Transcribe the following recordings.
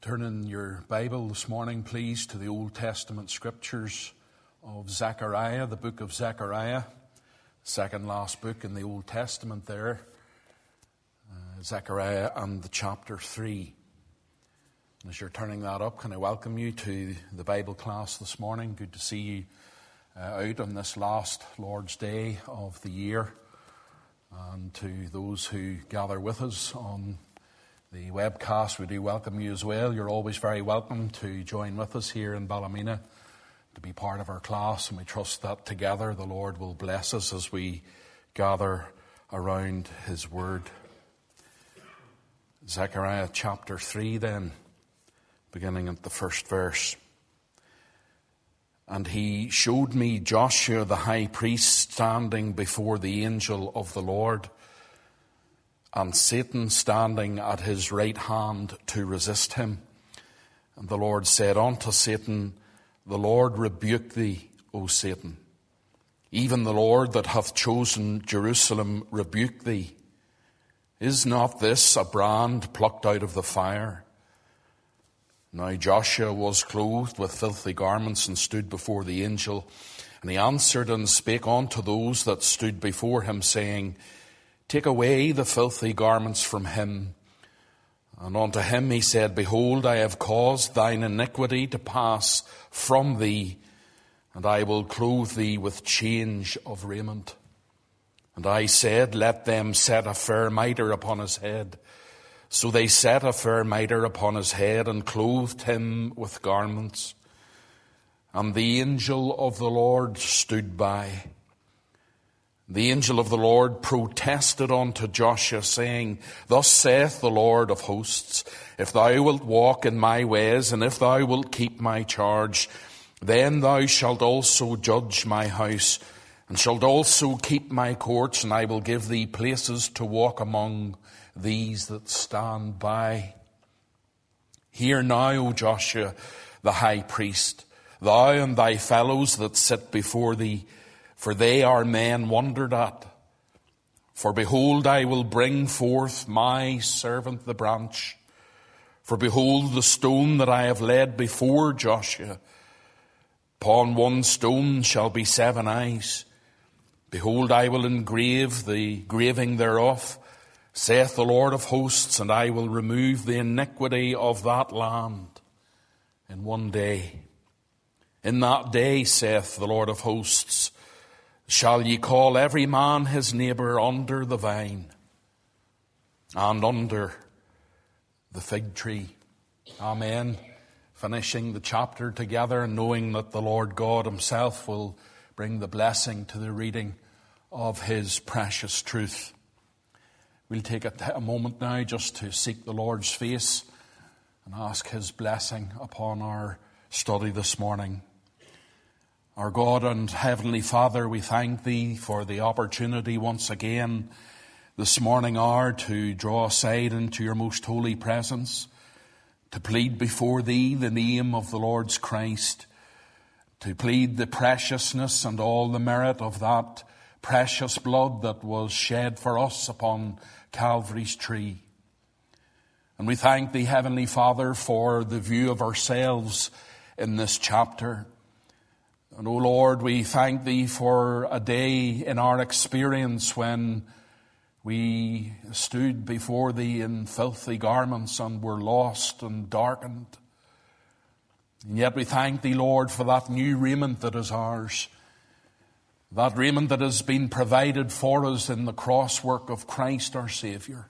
Turn in your Bible this morning, please, to the Old Testament scriptures of Zechariah, the book of Zechariah, second last book in the Old Testament there, Zechariah and the chapter 3. And as you're turning that up, can I welcome you to the Bible class this morning? Good to see you out on this last Lord's Day of the year. And to those who gather with us on the webcast, we do welcome you as well. You're always very welcome to join with us here in Ballymena to be part of our class, and we trust that together the Lord will bless us as we gather around His Word. Zechariah chapter 3 then, beginning at the first verse. And he showed me Joshua the high priest standing before the angel of the Lord, and Satan standing at his right hand to resist him. And the Lord said unto Satan, The Lord rebuke thee, O Satan. Even the Lord that hath chosen Jerusalem rebuke thee. Is not this a brand plucked out of the fire? Now Joshua was clothed with filthy garments and stood before the angel. And he answered and spake unto those that stood before him, saying, Take away the filthy garments from him. And unto him he said, Behold, I have caused thine iniquity to pass from thee, and I will clothe thee with change of raiment. And I said, Let them set a fair mitre upon his head. So they set a fair mitre upon his head, and clothed him with garments. And the angel of the Lord stood by. The angel of the Lord protested unto Joshua, saying, Thus saith the Lord of hosts, If thou wilt walk in my ways, and if thou wilt keep my charge, then thou shalt also judge my house, and shalt also keep my courts, and I will give thee places to walk among these that stand by. Hear now, O Joshua, the high priest, thou and thy fellows that sit before thee, for they are men wondered at. For behold, I will bring forth my servant the branch. For behold, the stone that I have laid before Joshua. Upon one stone shall be 7 eyes. Behold, I will engrave the graving thereof, saith the Lord of hosts, and I will remove the iniquity of that land in one day. In that day, saith the Lord of hosts, shall ye call every man his neighbour under the vine and under the fig tree. Amen. Finishing the chapter together and knowing that the Lord God Himself will bring the blessing to the reading of His precious truth. We'll take a moment now just to seek the Lord's face and ask His blessing upon our study this morning. Our God and Heavenly Father, we thank Thee for the opportunity once again this morning hour to draw aside into Your most holy presence, to plead before Thee the name of the Lord's Christ, to plead the preciousness and all the merit of that precious blood that was shed for us upon Calvary's tree. And we thank Thee, Heavenly Father, for the view of ourselves in this chapter. And, O Lord, we thank Thee for a day in our experience when we stood before Thee in filthy garments and were lost and darkened. And yet we thank Thee, Lord, for that new raiment that is ours, that raiment that has been provided for us in the cross work of Christ our Saviour.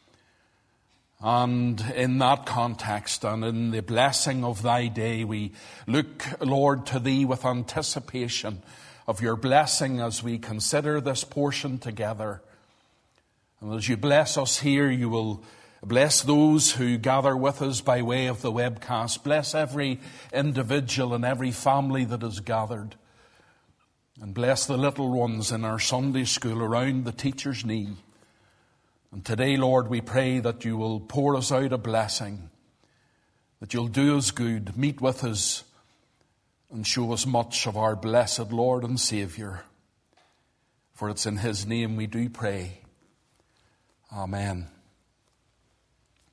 And in that context and in the blessing of Thy day, we look, Lord, to Thee with anticipation of Your blessing as we consider this portion together. And as You bless us here, You will bless those who gather with us by way of the webcast. Bless every individual and every family that is gathered. And bless the little ones in our Sunday school around the teacher's knee. And today, Lord, we pray that You will pour us out a blessing, that You'll do us good, meet with us, and show us much of our blessed Lord and Saviour. For it's in His name we do pray. Amen.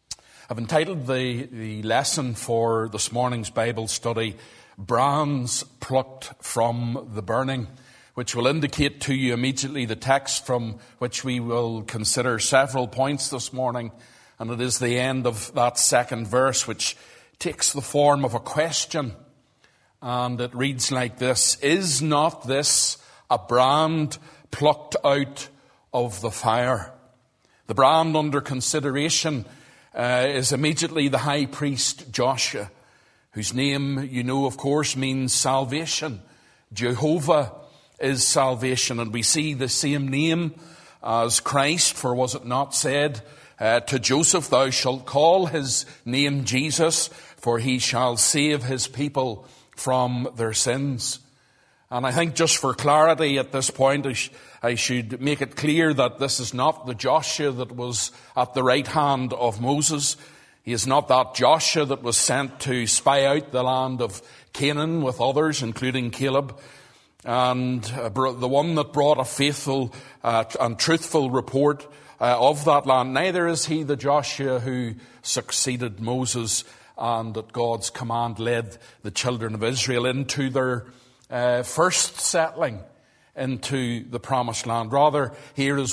I've entitled the lesson for this morning's Bible study, Brands Plucked from the Burning, which will indicate to you immediately the text from which we will consider several points this morning. And it is the end of that second verse, which takes the form of a question. And it reads like this: Is not this a brand plucked out of the fire? The brand under consideration is immediately the high priest Joshua, whose name, you know, of course, means salvation. Jehovah is salvation. And we see the same name as Christ, for was it not said to Joseph, "Thou shalt call his name Jesus, for he shall save his people from their sins." And I think just for clarity at this point, I should make it clear that this is not the Joshua that was at the right hand of Moses. He is not that Joshua that was sent to spy out the land of Canaan with others, including Caleb, and the one that brought a faithful and truthful report of that land. Neither is he the Joshua who succeeded Moses and at God's command led the children of Israel into their first settling into the promised land. Rather, here is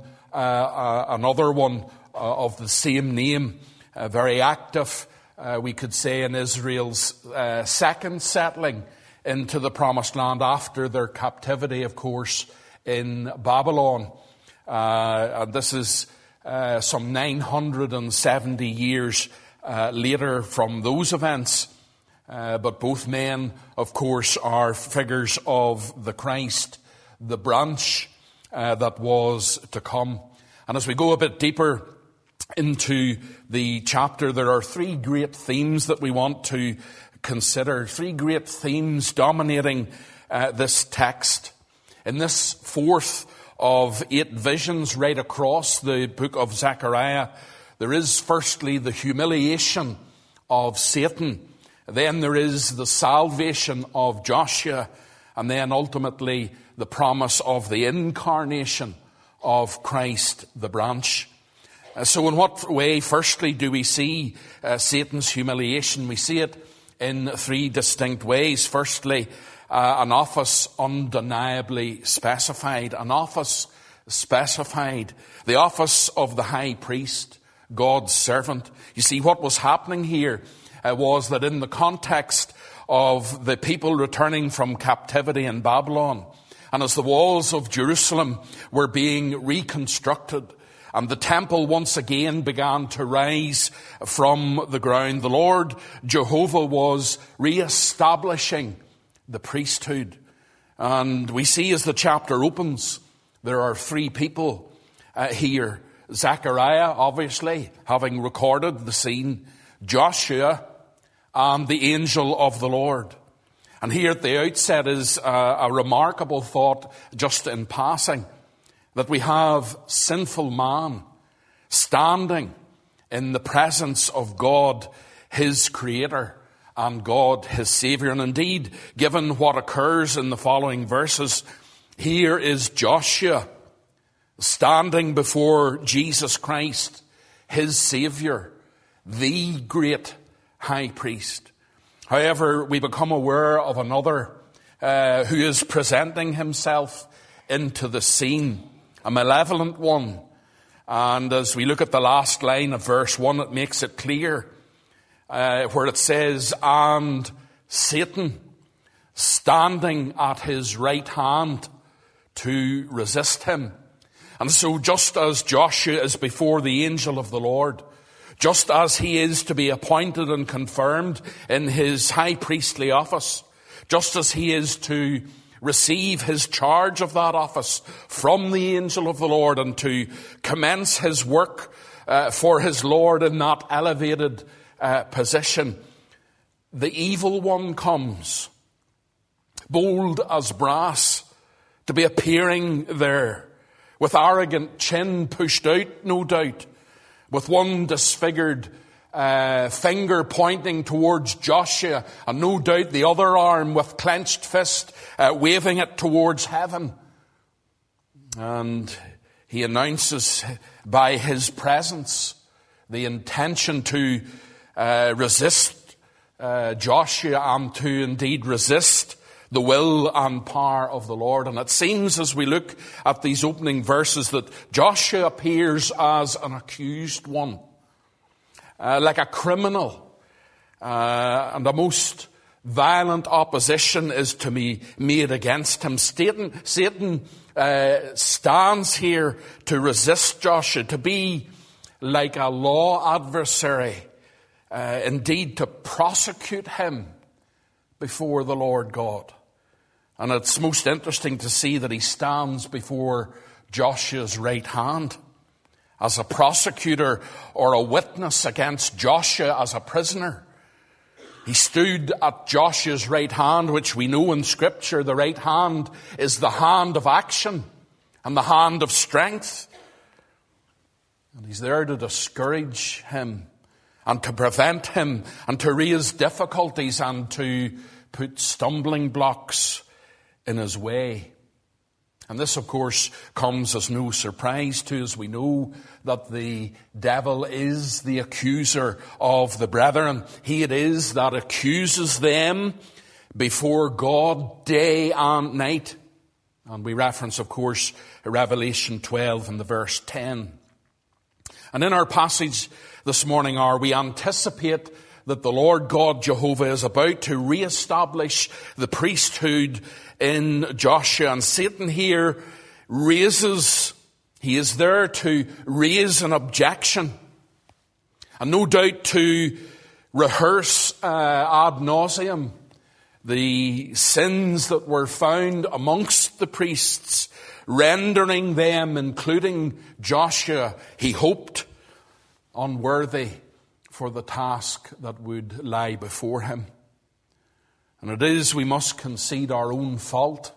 another one of the same name, very active, we could say, in Israel's second settling into the promised land after their captivity, of course, in Babylon. And this is some 970 years later from those events. But both men, of course, are figures of the Christ, the branch that was to come. And as we go a bit deeper into the chapter, there are three great themes that we want to consider, three great themes dominating this text. In this fourth of 8 visions right across the book of Zechariah, there is firstly the humiliation of Satan. Then there is the salvation of Joshua, and then ultimately the promise of the incarnation of Christ, the branch. So in what way, firstly, do we see Satan's humiliation? We see it in 3 distinct ways. Firstly, an office undeniably specified. An office specified. The office of the high priest, God's servant. You see, what was happening here was that in the context of the people returning from captivity in Babylon, and as the walls of Jerusalem were being reconstructed, and the temple once again began to rise from the ground, the Lord Jehovah was re-establishing the priesthood. And we see as the chapter opens, there are 3 people here. Zechariah, obviously, having recorded the scene, Joshua, and the angel of the Lord. And here at the outset is a remarkable thought, just in passing, that we have sinful man standing in the presence of God, his Creator, and God, his Savior. And indeed, given what occurs in the following verses, here is Joshua standing before Jesus Christ, his Savior, the great high priest. However, we become aware of another who is presenting himself into the scene, a malevolent one. And as we look at the last line of verse 1, it makes it clear where it says, "And Satan standing at his right hand to resist him." And so just as Joshua is before the angel of the Lord, just as he is to be appointed and confirmed in his high priestly office, just as he is to receive his charge of that office from the angel of the Lord and to commence his work for his Lord in that elevated position, the evil one comes, bold as brass, to be appearing there, with arrogant chin pushed out, no doubt, with one disfigured finger pointing towards Joshua, and no doubt the other arm with clenched fist waving it towards heaven. And he announces by his presence the intention to resist Joshua and to indeed resist the will and power of the Lord. And it seems as we look at these opening verses that Joshua appears as an accused one, like a criminal, and a most violent opposition is to be made against him. Satan stands here to resist Joshua, to be like a law adversary, indeed to prosecute him before the Lord God. And it's most interesting to see that he stands before Joshua's right hand as a prosecutor or a witness against Joshua as a prisoner. He stood at Joshua's right hand, which we know in Scripture, the right hand is the hand of action and the hand of strength. And he's there to discourage him and to prevent him and to raise difficulties and to put stumbling blocks in his way. And this, of course, comes as no surprise to us. We know that the devil is the accuser of the brethren. He it is that accuses them before God day and night. And we reference, of course, Revelation 12 and the verse 10. And in our passage this morning, we anticipate that the Lord God Jehovah is about to reestablish the priesthood in Joshua. And Satan here he is there to raise an objection. And no doubt to rehearse ad nauseum the sins that were found amongst the priests, rendering them, including Joshua, he hoped, unworthy for the task that would lie before him. And it is, we must concede our own fault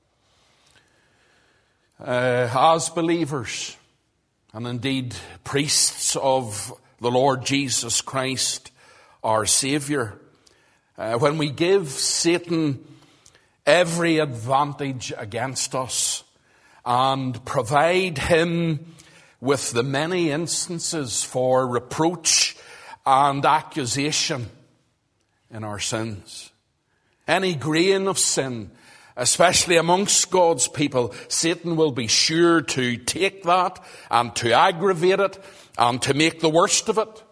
as believers and indeed priests of the Lord Jesus Christ, our Saviour, when we give Satan every advantage against us and provide him with the many instances for reproach and accusation in our sins. Any grain of sin, especially amongst God's people, Satan will be sure to take that and to aggravate it and to make the worst of it.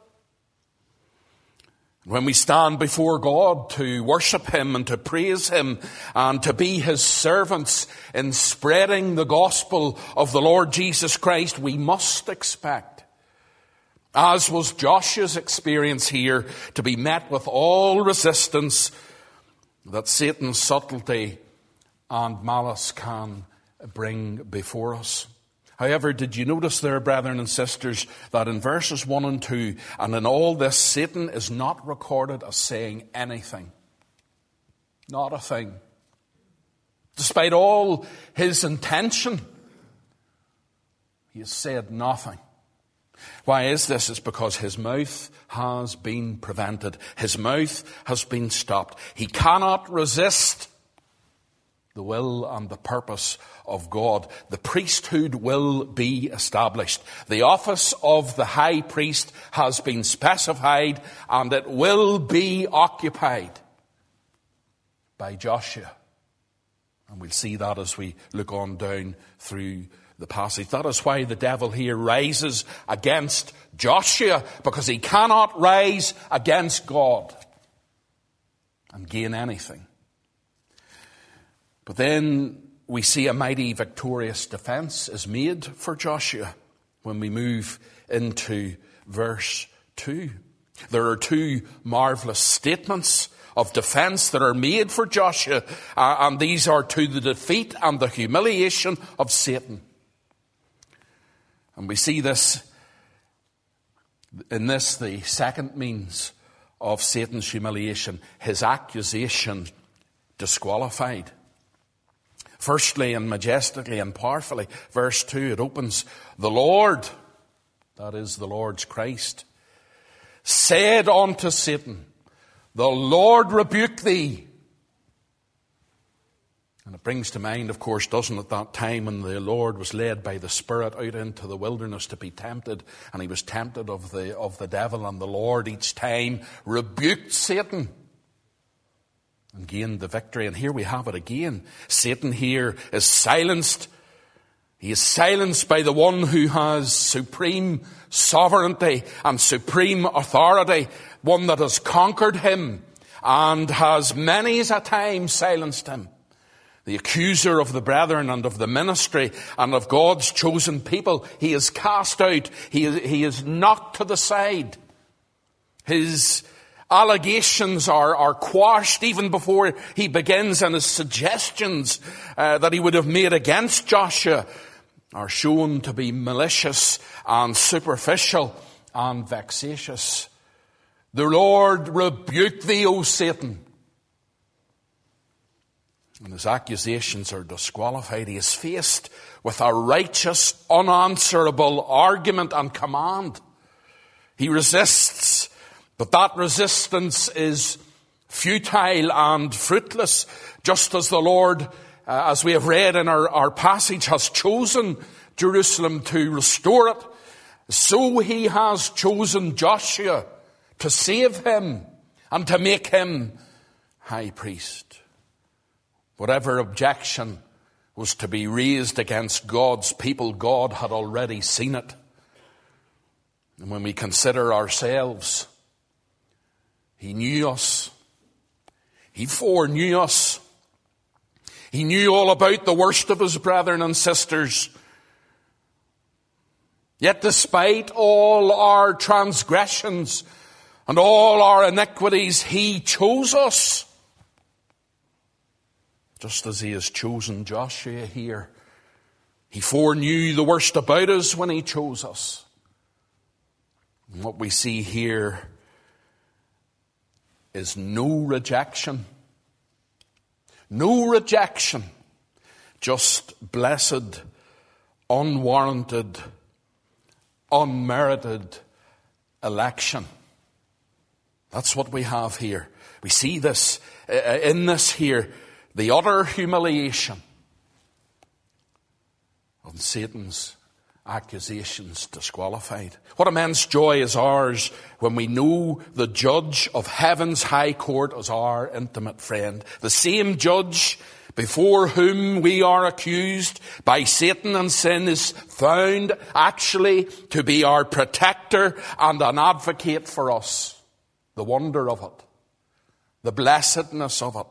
When we stand before God to worship him and to praise him and to be his servants in spreading the gospel of the Lord Jesus Christ, we must expect, as was Joshua's experience here, to be met with all resistance that Satan's subtlety and malice can bring before us. However, did you notice there, brethren and sisters, that in verses 1 and 2, and in all this, Satan is not recorded as saying anything. Not a thing. Despite all his intention, he has said nothing. Why is this? It's because his mouth has been prevented. His mouth has been stopped. He cannot resist the will and the purpose of God. The priesthood will be established. The office of the high priest has been specified, and it will be occupied by Joshua. And we'll see that as we look on down through the passage. That is why the devil here rises against Joshua, because he cannot rise against God and gain anything. But then we see a mighty victorious defense is made for Joshua when we move into verse 2. There are two marvelous statements of defense that are made for Joshua, and these are to the defeat and the humiliation of Satan. And we see this in this, the second means of Satan's humiliation, his accusation disqualified. Firstly and majestically and powerfully, verse 2, it opens, the Lord, that is the Lord's Christ, said unto Satan, the Lord rebuke thee. And it brings to mind, of course, doesn't it, that time when the Lord was led by the Spirit out into the wilderness to be tempted, and he was tempted of the devil, and the Lord each time rebuked Satan and gained the victory. And here we have it again. Satan here is silenced. He is silenced by the one who has supreme sovereignty and supreme authority, one that has conquered him and has many a time silenced him. The accuser of the brethren and of the ministry and of God's chosen people, he is cast out. He is knocked to the side. His allegations are quashed even before he begins, and his suggestions that he would have made against Joshua are shown to be malicious and superficial and vexatious. The Lord rebuke thee, O Satan. And his accusations are disqualified. He is faced with a righteous, unanswerable argument and command. He resists, but that resistance is futile and fruitless, just as the Lord, as we have read in our passage, has chosen Jerusalem to restore it. So he has chosen Joshua to save him and to make him high priest. Whatever objection was to be raised against God's people, God had already seen it. And when we consider ourselves, he knew us. He foreknew us. He knew all about the worst of his brethren and sisters. Yet despite all our transgressions and all our iniquities, he chose us. Just as he has chosen Joshua here. He foreknew the worst about us when he chose us. And what we see here is no rejection. No rejection. Just blessed, unwarranted, unmerited election. That's what we have here. We see this, in this here, the utter humiliation of Satan's accusations disqualified. What immense joy is ours when we know the judge of heaven's high court as our intimate friend. The same judge before whom we are accused by Satan and sin is found actually to be our protector and an advocate for us. The wonder of it. The blessedness of it.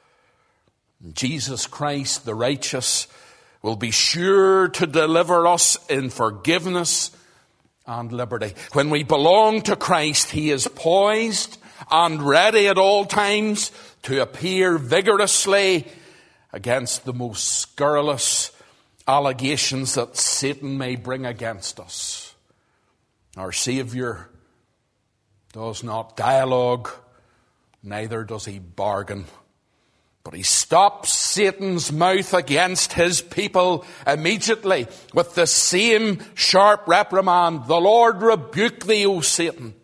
Jesus Christ, the righteous, will be sure to deliver us in forgiveness and liberty. When we belong to Christ, he is poised and ready at all times to appear vigorously against the most scurrilous allegations that Satan may bring against us. Our Savior does not dialogue, neither does he bargain. But he stops Satan's mouth against his people immediately with the same sharp reprimand. The Lord rebuke thee, O Satan.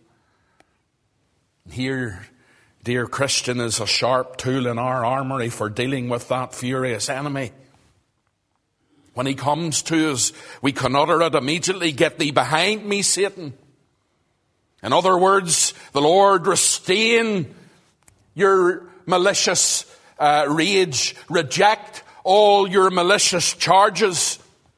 Here, dear Christian, is a sharp tool in our armory for dealing with that furious enemy. When he comes to us, we can utter it immediately. Get thee behind me, Satan. In other words, the Lord restrain your malicious rage, reject all your malicious charges,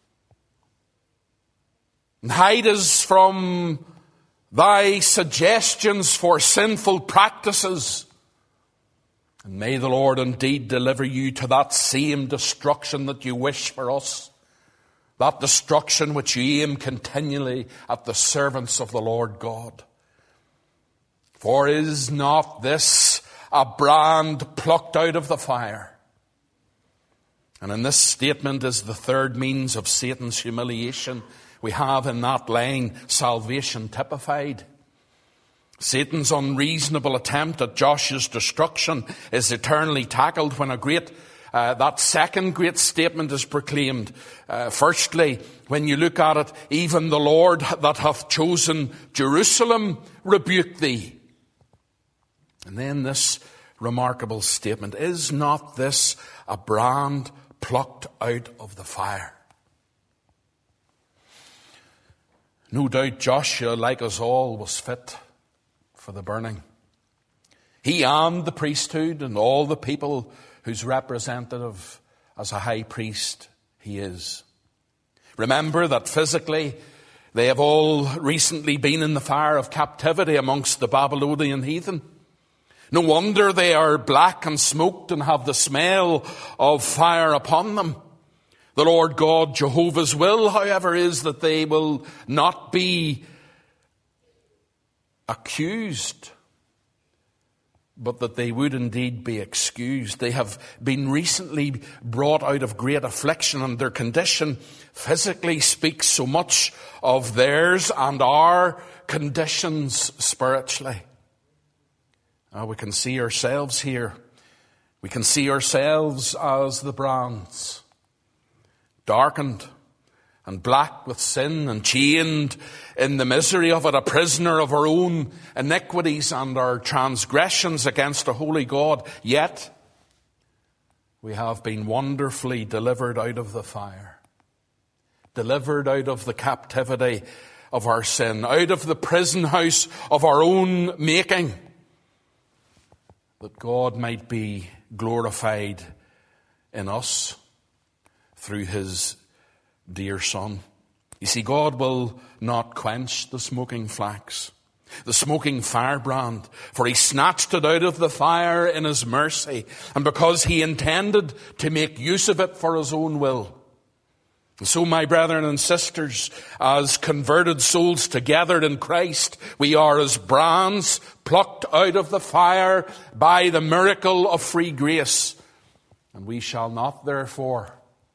and hide us from thy suggestions for sinful practices. And may the Lord indeed deliver you to that same destruction that you wish for us, that destruction which you aim continually at the servants of the Lord God. For is not this a brand plucked out of the fire? And in this statement is the third means of Satan's humiliation. We have in that line salvation typified. Satan's unreasonable attempt at Joshua's destruction is eternally tackled when that second great statement is proclaimed. Firstly, when you look at it, even the Lord that hath chosen Jerusalem rebuke thee. And then this remarkable statement. Is not this a brand plucked out of the fire? No doubt Joshua, like us all, was fit for the burning. He and the priesthood and all the people whose representative as a high priest he is. Remember that physically they have all recently been in the fire of captivity amongst the Babylonian heathen. No wonder they are black and smoked and have the smell of fire upon them. The Lord God, Jehovah's will, however, is that they will not be accused, but that they would indeed be excused. They have been recently brought out of great affliction, and their condition physically speaks so much of theirs and our conditions spiritually. We can see ourselves here. We can see ourselves as the brands, darkened and black with sin and chained in the misery of it, a prisoner of our own iniquities and our transgressions against a holy God. Yet we have been wonderfully delivered out of the fire, delivered out of the captivity of our sin, out of the prison house of our own making, that God might be glorified in us through his dear Son. You see, God will not quench the smoking flax, the smoking firebrand, for he snatched it out of the fire in his mercy, and because he intended to make use of it for his own will. And so, my brethren and sisters, as converted souls together in Christ, we are as brands plucked out of the fire by the miracle of free grace. And we shall not, therefore,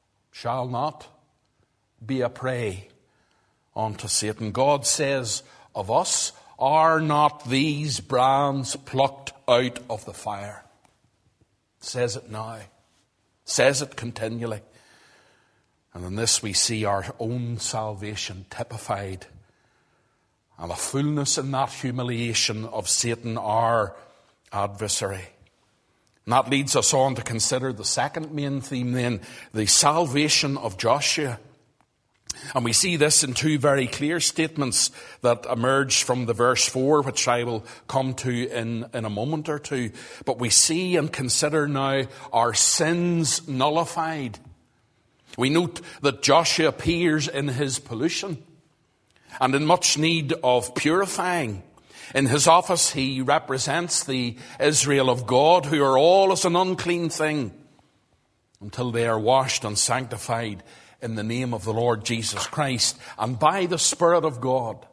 be a prey unto Satan. God says of us, are not these brands plucked out of the fire? Says it now. Says it continually. And in this we see our own salvation typified, and a fullness in that humiliation of Satan, our adversary. And that leads us on to consider the second main theme then, the salvation of Joshua. And we see this in two very clear statements that emerge from the verse 4, which I will come to in a moment or two. But we see and consider now our sins nullified. We note that Joshua appears in his pollution and in much need of purifying. In his office, he represents the Israel of God, who are all as an unclean thing until they are washed and sanctified in the name of the Lord Jesus Christ and by the Spirit of God.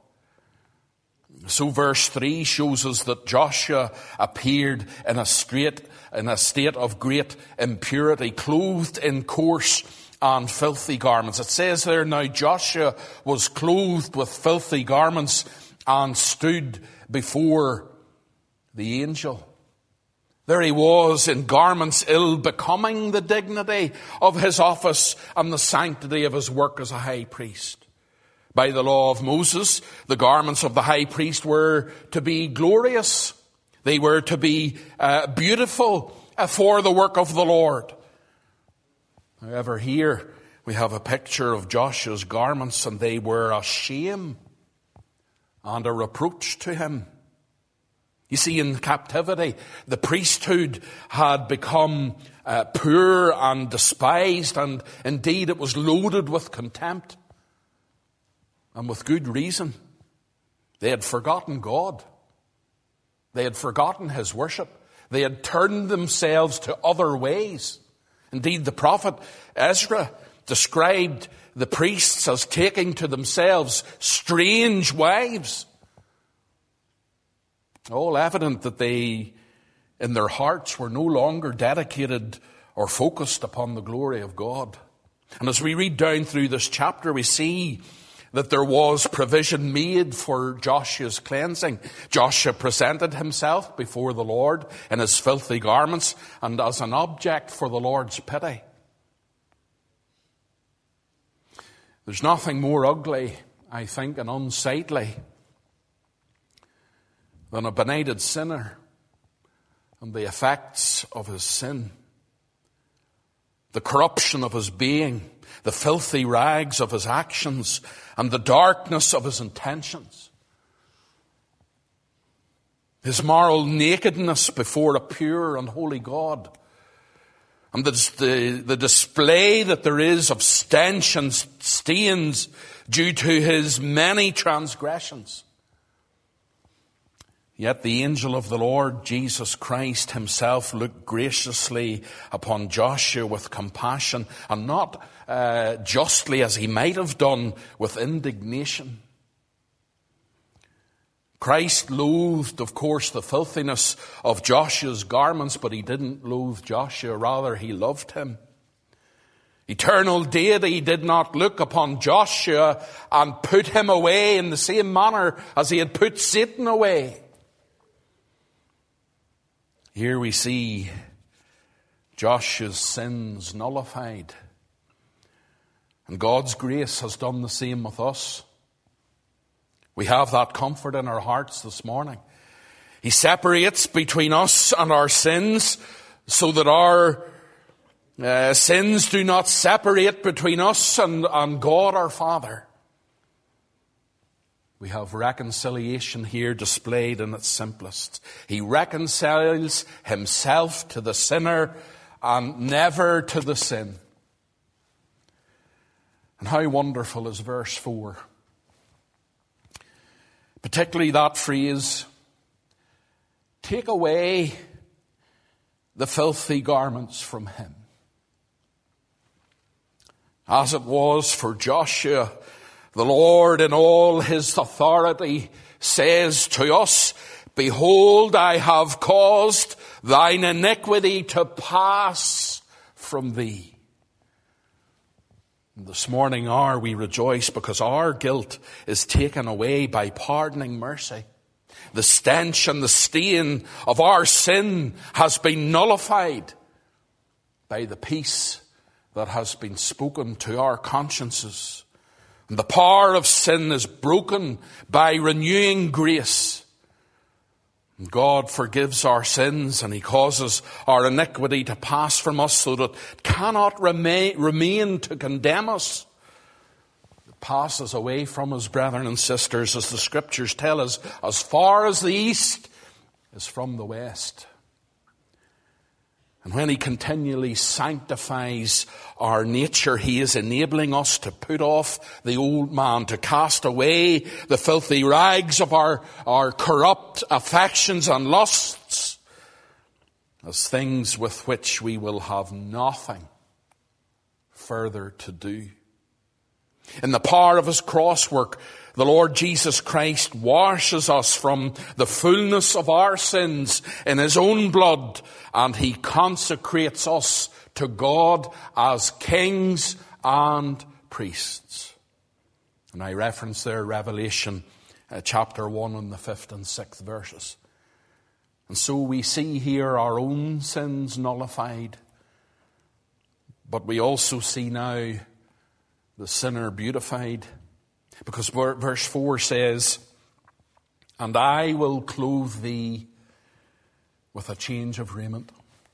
So verse 3 shows us that Joshua appeared in a state of great impurity, clothed in coarse and filthy garments. It says there, now Joshua was clothed with filthy garments and stood before the angel. There he was in garments ill becoming the dignity of his office and the sanctity of his work as a high priest. By the law of Moses, the garments of the high priest were to be glorious. They were to be beautiful for the work of the Lord. However, here we have a picture of Joshua's garments, and they were a shame and a reproach to him. You see, in captivity, the priesthood had become poor and despised, and indeed it was loaded with contempt, and with good reason. They had forgotten God. They had forgotten his worship. They had turned themselves to other ways. Indeed, the prophet Ezra described the priests as taking to themselves strange wives. All evident that they, in their hearts, were no longer dedicated or focused upon the glory of God. And as we read down through this chapter, we see that there was provision made for Joshua's cleansing. Joshua presented himself before the Lord in his filthy garments and as an object for the Lord's pity. There's nothing more ugly, I think, and unsightly than a benighted sinner, and the effects of his sin, the corruption of his being, the filthy rags of his actions, and the darkness of his intentions, his moral nakedness before a pure and holy God, and the display that there is of stench and stains due to his many transgressions. Yet the angel of the Lord, Jesus Christ himself, looked graciously upon Joshua with compassion, and not justly as he might have done, with indignation. Christ loathed, of course, the filthiness of Joshua's garments, but he didn't loathe Joshua. Rather, he loved him. Eternal deity did not look upon Joshua and put him away in the same manner as he had put Satan away. Here we see Joshua's sins nullified. And God's grace has done the same with us. We have that comfort in our hearts this morning. He separates between us and our sins so that our sins do not separate between us and God our Father. We have reconciliation here displayed in its simplest. He reconciles himself to the sinner and never to the sin. And how wonderful is verse 4. Particularly that phrase, take away the filthy garments from him. As it was for Joshua, the Lord in all his authority says to us, behold, I have caused thine iniquity to pass from thee. This morning we rejoice because our guilt is taken away by pardoning mercy. The stench and the stain of our sin has been nullified by the peace that has been spoken to our consciences. And the power of sin is broken by renewing grace. And God forgives our sins and he causes our iniquity to pass from us so that it cannot remain to condemn us. It passes away from us, brethren and sisters, as the scriptures tell us, as far as the east is from the west. And when he continually sanctifies our nature, he is enabling us to put off the old man, to cast away the filthy rags of our corrupt affections and lusts as things with which we will have nothing further to do. In the power of his cross work, the Lord Jesus Christ washes us from the fullness of our sins in his own blood, and he consecrates us to God as kings and priests. And I reference there Revelation chapter 1 and the 5th and 6th verses. And so we see here our own sins nullified, but we also see now the sinner beautified. Because verse 4 says, and I will clothe thee with a change of raiment.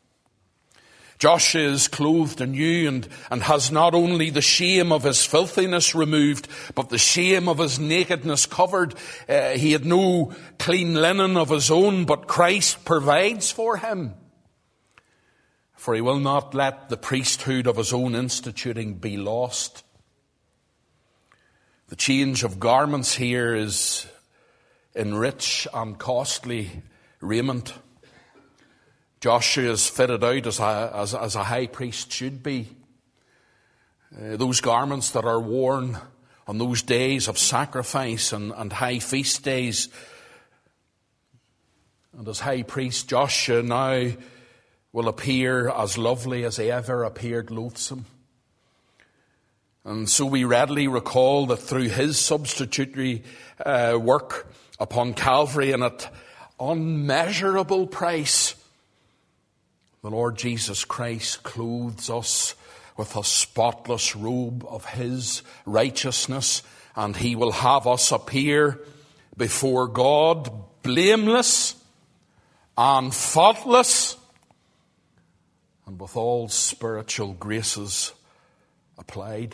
Joshua is clothed anew and has not only the shame of his filthiness removed, but the shame of his nakedness covered. He had no clean linen of his own, but Christ provides for him. For he will not let the priesthood of his own instituting be lost. The change of garments here is in rich and costly raiment. Joshua is fitted out as a high priest should be. Those garments that are worn on those days of sacrifice and high feast days. And as high priest, Joshua now will appear as lovely as he ever appeared loathsome. And so we readily recall that through his substitutory work upon Calvary and at unmeasurable price, the Lord Jesus Christ clothes us with a spotless robe of his righteousness, and he will have us appear before God blameless and faultless, and with all spiritual graces applied.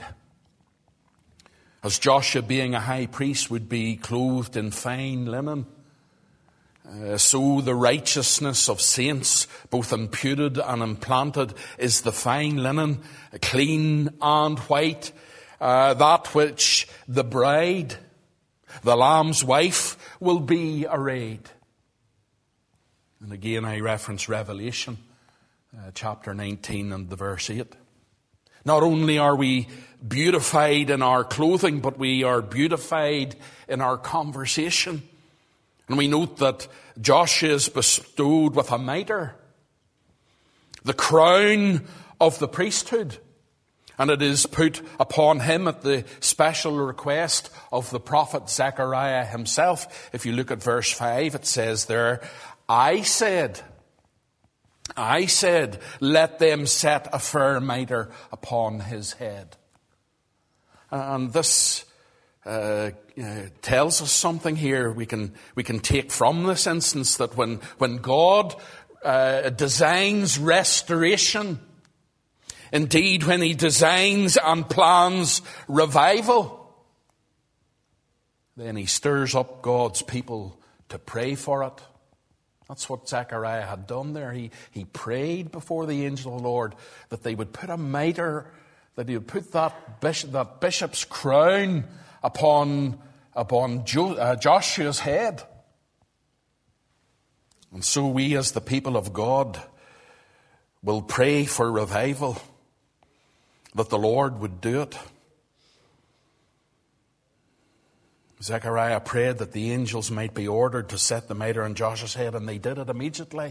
As Joshua, being a high priest, would be clothed in fine linen, so the righteousness of saints, both imputed and implanted, is the fine linen, clean and white, that which the bride, the Lamb's wife, will be arrayed. And again I reference Revelation chapter 19 and the verse 8. Not only are we beautified in our clothing, but we are beautified in our conversation. And we note that Joshua is bestowed with a mitre, the crown of the priesthood. And it is put upon him at the special request of the prophet Zechariah himself. If you look at verse 5, it says there, I said, let them set a fair mitre upon his head. And this tells us something here we can take from this instance, that when God designs restoration, indeed when he designs and plans revival, then he stirs up God's people to pray for it. That's what Zechariah had done there. He prayed before the angel of the Lord that they would put a mitre, that he would put that bishop's crown upon Joshua's head. And so we as the people of God will pray for revival, that the Lord would do it. Zechariah prayed that the angels might be ordered to set the mitre on Joshua's head, and they did it immediately.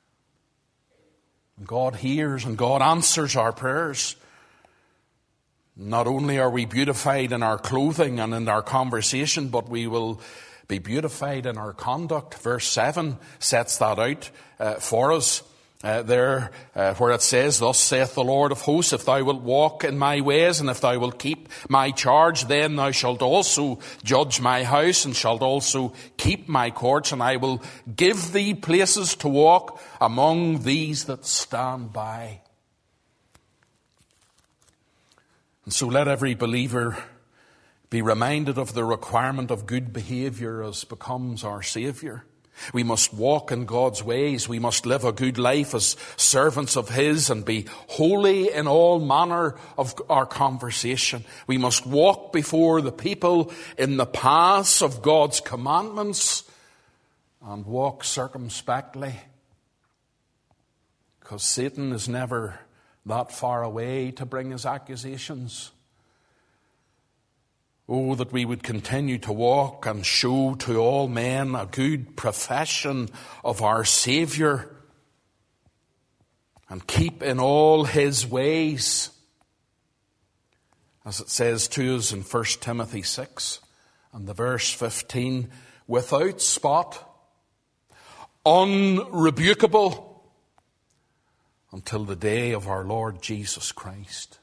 And God hears and God answers our prayers. Not only are we beautified in our clothing and in our conversation, but we will be beautified in our conduct. Verse 7 sets that out for us. Where it says, thus saith the Lord of hosts, if thou wilt walk in my ways, and if thou wilt keep my charge, then thou shalt also judge my house, and shalt also keep my courts, and I will give thee places to walk among these that stand by. And so let every believer be reminded of the requirement of good behavior as becomes our Saviour. We must walk in God's ways. We must live a good life as servants of His and be holy in all manner of our conversation. We must walk before the people in the paths of God's commandments and walk circumspectly, because Satan is never that far away to bring his accusations. Oh, that we would continue to walk and show to all men a good profession of our Saviour and keep in all His ways. As it says to us in 1 Timothy 6 and the verse 15, without spot, unrebukable, until the day of our Lord Jesus Christ.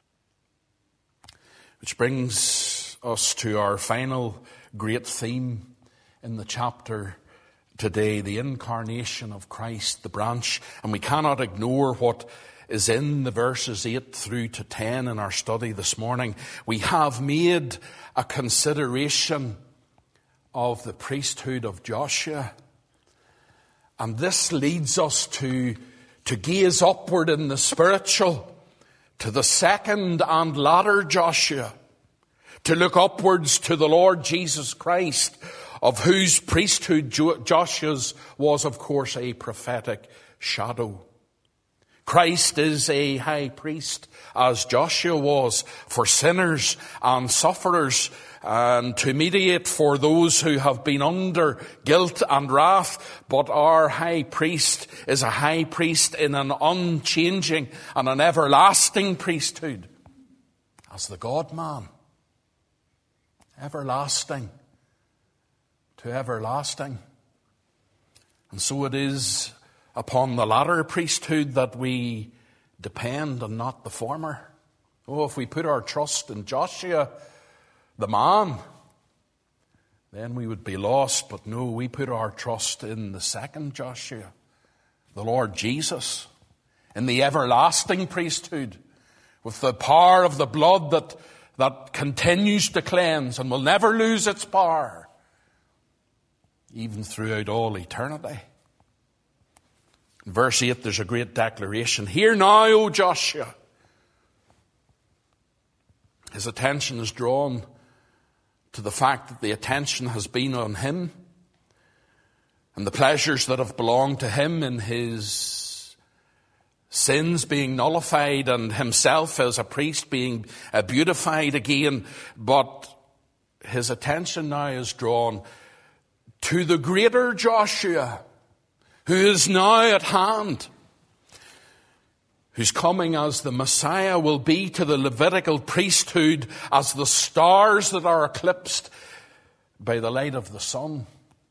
Which brings us to our final great theme in the chapter today, the incarnation of Christ, the branch. And we cannot ignore what is in the verses 8 through to 10 in our study this morning. We have made a consideration of the priesthood of Joshua. And this leads us to gaze upward in the spiritual, to the second and latter Joshua, to look upwards to the Lord Jesus Christ, of whose priesthood Joshua's was, of course, a prophetic shadow. Christ is a high priest, as Joshua was, for sinners and sufferers, and to mediate for those who have been under guilt and wrath. But our high priest is a high priest in an unchanging and an everlasting priesthood, as the God-man. Everlasting to everlasting. And so it is upon the latter priesthood that we depend and not the former. Oh, if we put our trust in Joshua, the man, then we would be lost. But no, we put our trust in the second Joshua, the Lord Jesus, in the everlasting priesthood, with the power of the blood that continues to cleanse and will never lose its power, even throughout all eternity. In verse 8, there's a great declaration. Hear now, O Joshua. His attention is drawn to the fact that the attention has been on him and the pleasures that have belonged to him in his sins being nullified and himself as a priest being beautified again. But his attention now is drawn to the greater Joshua, who is now at hand, whose coming as the Messiah will be to the Levitical priesthood as the stars that are eclipsed by the light of the sun.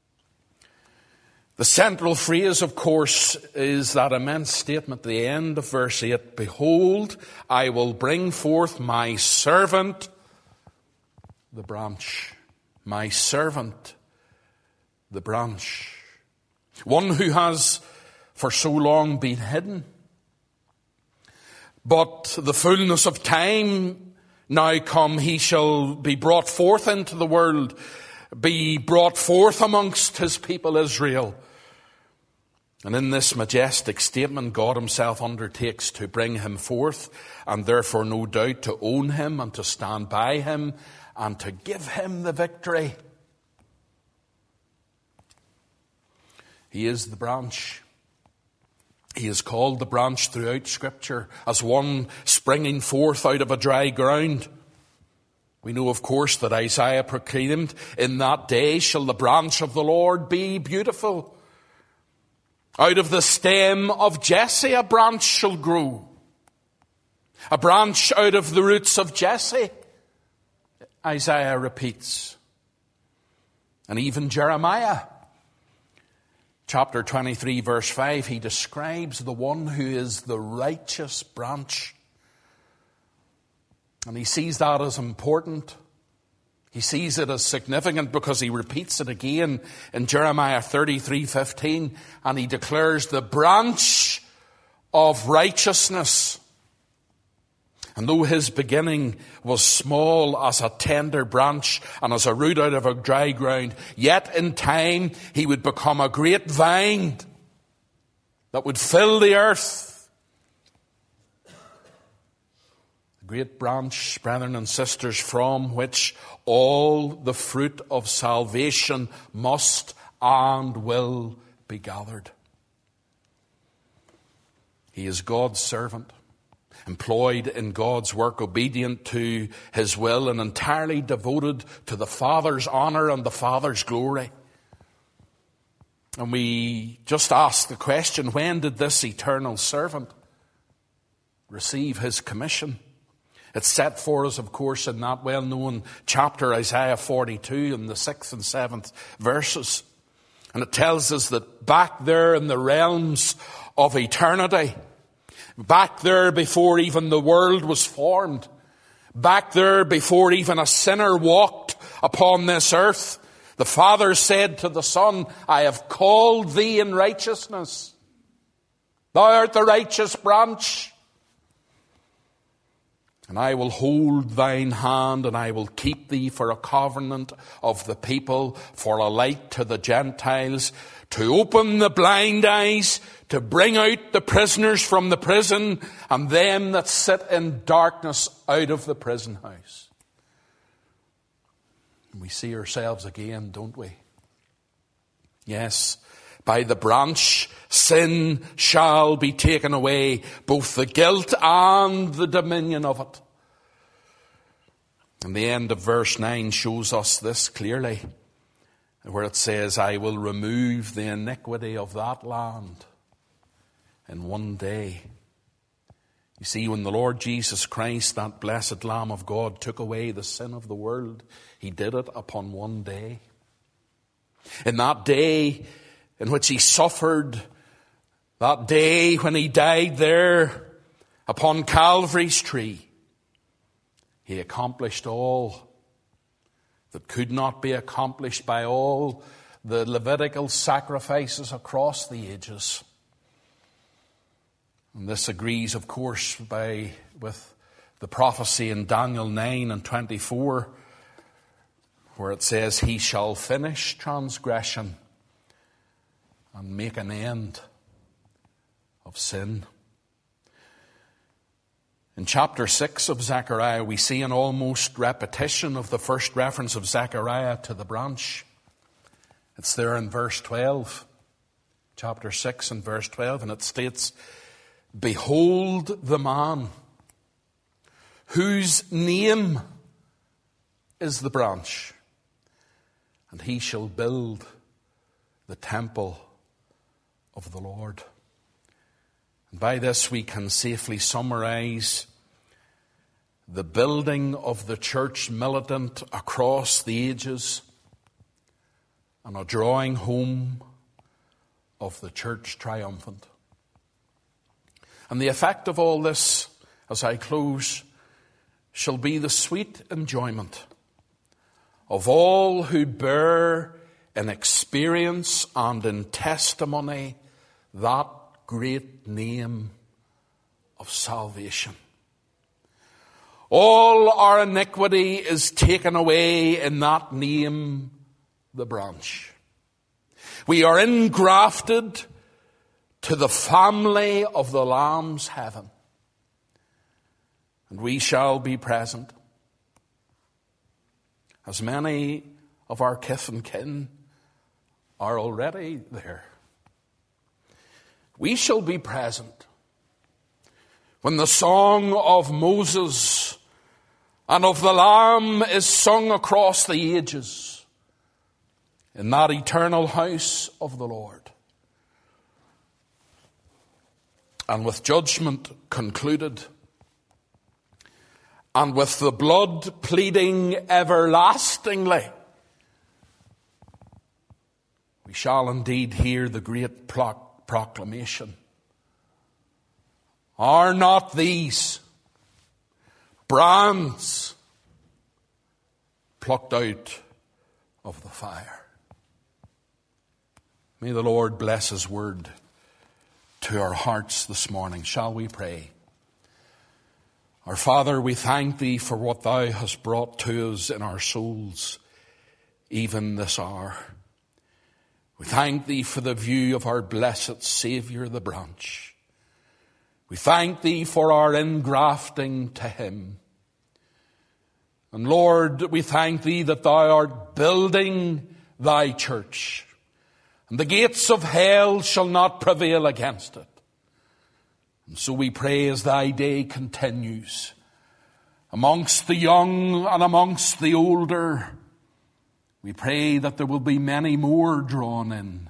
The central phrase, of course, is that immense statement at the end of verse 8, Behold, I will bring forth my servant, the branch. My servant, the branch. One who has for so long been hidden. But the fullness of time now come, he shall be brought forth into the world, be brought forth amongst his people Israel. And in this majestic statement, God himself undertakes to bring him forth, and therefore no doubt to own him and to stand by him and to give him the victory. He is the branch. He is called the branch throughout Scripture as one springing forth out of a dry ground. We know, of course, that Isaiah proclaimed, In that day shall the branch of the Lord be beautiful. Out of the stem of Jesse a branch shall grow. A branch out of the roots of Jesse, Isaiah repeats. And even Jeremiah, chapter 23, verse 5, he describes the one who is the righteous branch. And he sees that as important. He sees it as significant because he repeats it again in Jeremiah 33:15, and he declares the branch of righteousness. And though his beginning was small as a tender branch and as a root out of a dry ground, yet in time he would become a great vine that would fill the earth. A great branch, brethren and sisters, from which all the fruit of salvation must and will be gathered. He is God's servant, employed in God's work, obedient to his will, and entirely devoted to the Father's honor and the Father's glory. And we just ask the question, when did this eternal servant receive his commission? It's set for us, of course, in that well-known chapter, Isaiah 42, in the 6th and 7th verses. And it tells us that back there in the realms of eternity, back there before even the world was formed, back there before even a sinner walked upon this earth, the Father said to the Son, I have called thee in righteousness. Thou art the righteous branch. And I will hold thine hand, and I will keep thee for a covenant of the people, for a light to the Gentiles, to open the blind eyes, to bring out the prisoners from the prison, and them that sit in darkness out of the prison house. And we see ourselves again, don't we? Yes, by the branch sin shall be taken away, both the guilt and the dominion of it. And the end of verse 9 shows us this clearly, where it says, I will remove the iniquity of that land in one day. You see, when the Lord Jesus Christ, that blessed Lamb of God, took away the sin of the world, he did it upon one day. In that day in which he suffered, that day when he died there upon Calvary's tree, he accomplished all that could not be accomplished by all the Levitical sacrifices across the ages. And this agrees, of course, with the prophecy in Daniel 9:24, where it says, "He shall finish transgression and make an end of sin." In chapter 6 of Zechariah, we see an almost repetition of the first reference of Zechariah to the branch. It's there in verse 12, chapter 6 and verse 12, and it states, "Behold the man whose name is the branch, and he shall build the temple of the Lord." And by this we can safely summarize the building of the church militant across the ages and a drawing home of the church triumphant. And the effect of all this, as I close, shall be the sweet enjoyment of all who bear in experience and in testimony that great name of salvation. All our iniquity is taken away in that name, the branch. We are engrafted to the family of the Lamb's heaven, and we shall be present. As many of our kith and kin are already there. We shall be present when the song of Moses and of the Lamb is sung across the ages in that eternal house of the Lord. And with judgment concluded, and with the blood pleading everlastingly, we shall indeed hear the great proclamation. Are not these brands plucked out of the fire? May the Lord bless His word to our hearts this morning. Shall we pray? Our Father, we thank Thee for what Thou hast brought to us in our souls, even this hour. We thank Thee for the view of our blessed Saviour, the branch. We thank Thee for our engrafting to Him. And Lord, we thank Thee that Thou art building Thy church, and the gates of hell shall not prevail against it. And so we pray as Thy day continues, amongst the young and amongst the older, we pray that there will be many more drawn in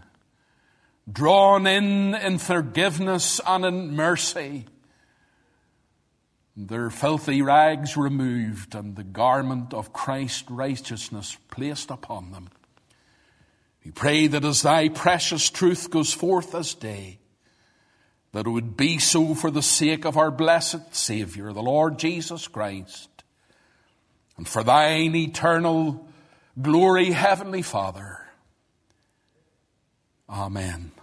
forgiveness and in mercy, their filthy rags removed and the garment of Christ's righteousness placed upon them. We pray that as Thy precious truth goes forth this day, that it would be so for the sake of our blessed Saviour, the Lord Jesus Christ, and for Thine eternal glory, Heavenly Father. Amen.